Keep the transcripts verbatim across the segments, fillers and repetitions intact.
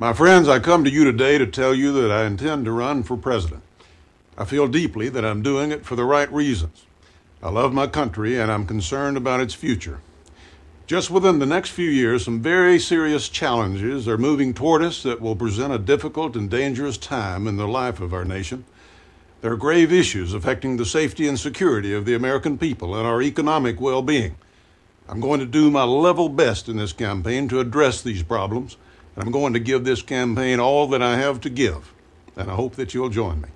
My friends, I come to you today to tell you that I intend to run for president. I feel deeply that I'm doing it for the right reasons. I love my country and I'm concerned about its future. Just within the next few years, some very serious challenges are moving toward us that will present a difficult and dangerous time in the life of our nation. There are grave issues affecting the safety and security of the American people and our economic well-being. I'm going to do my level best in this campaign to address these problems, and I'm going to give this campaign all that I have to give, and I hope that you'll join me.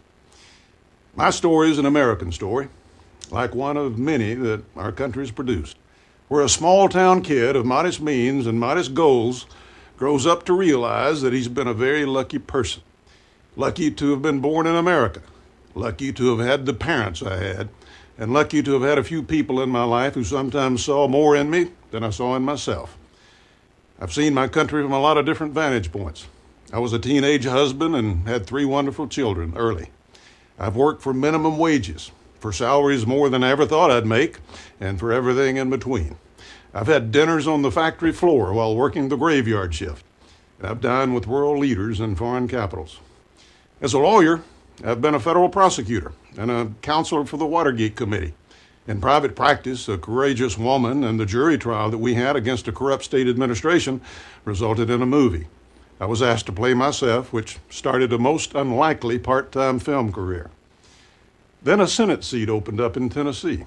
My story is an American story, like one of many that our country has produced, where a small-town kid of modest means and modest goals grows up to realize that he's been a very lucky person, lucky to have been born in America, lucky to have had the parents I had, and lucky to have had a few people in my life who sometimes saw more in me than I saw in myself. I've seen my country from a lot of different vantage points. I was a teenage husband and had three wonderful children early. I've worked for minimum wages, for salaries more than I ever thought I'd make, and for everything in between. I've had dinners on the factory floor while working the graveyard shift. I've dined with world leaders in foreign capitals. As a lawyer, I've been a federal prosecutor and a counselor for the Watergate Committee. In private practice, a courageous woman and the jury trial that we had against a corrupt state administration resulted in a movie. I was asked to play myself, which started a most unlikely part-time film career. Then a Senate seat opened up in Tennessee.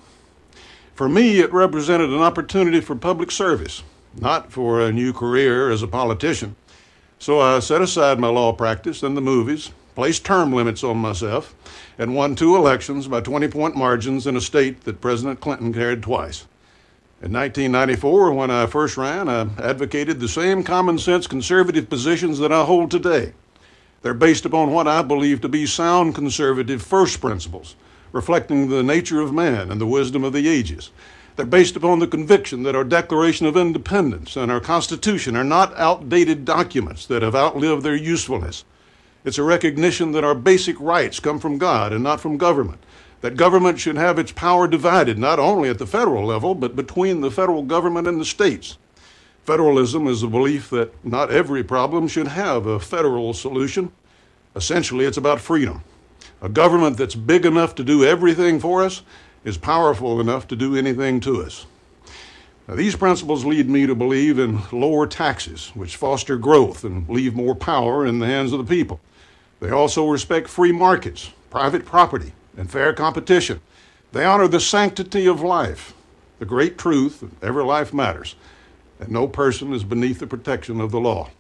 For me, it represented an opportunity for public service, not for a new career as a politician. So I set aside my law practice and the movies, placed term limits on myself, and won two elections by twenty-point margins in a state that President Clinton carried twice. In nineteen ninety-four, when I first ran, I advocated the same common-sense conservative positions that I hold today. They're based upon what I believe to be sound conservative first principles, reflecting the nature of man and the wisdom of the ages. They're based upon the conviction that our Declaration of Independence and our Constitution are not outdated documents that have outlived their usefulness. It's a recognition that our basic rights come from God and not from government, that government should have its power divided not only at the federal level, but between the federal government and the states. Federalism is the belief that not every problem should have a federal solution. Essentially, it's about freedom. A government that's big enough to do everything for us is powerful enough to do anything to us. Now, these principles lead me to believe in lower taxes, which foster growth and leave more power in the hands of the people. They also respect free markets, private property, and fair competition. They honor the sanctity of life, the great truth that every life matters, and no person is beneath the protection of the law.